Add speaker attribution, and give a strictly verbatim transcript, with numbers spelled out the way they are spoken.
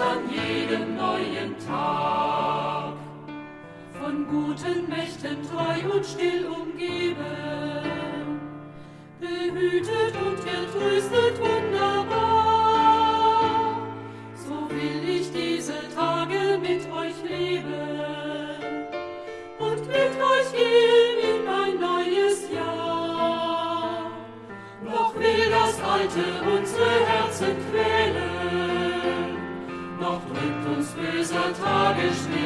Speaker 1: an jedem neuen Tag. Von guten Mächten treu und still umgeben, behütet und getröstet wunderbar. So will ich diese Tage mit euch leben und mit euch gehen in ein neues Jahr. Noch will das Alte unsere Herzen quälen, noch drückt uns böser Tagesschnee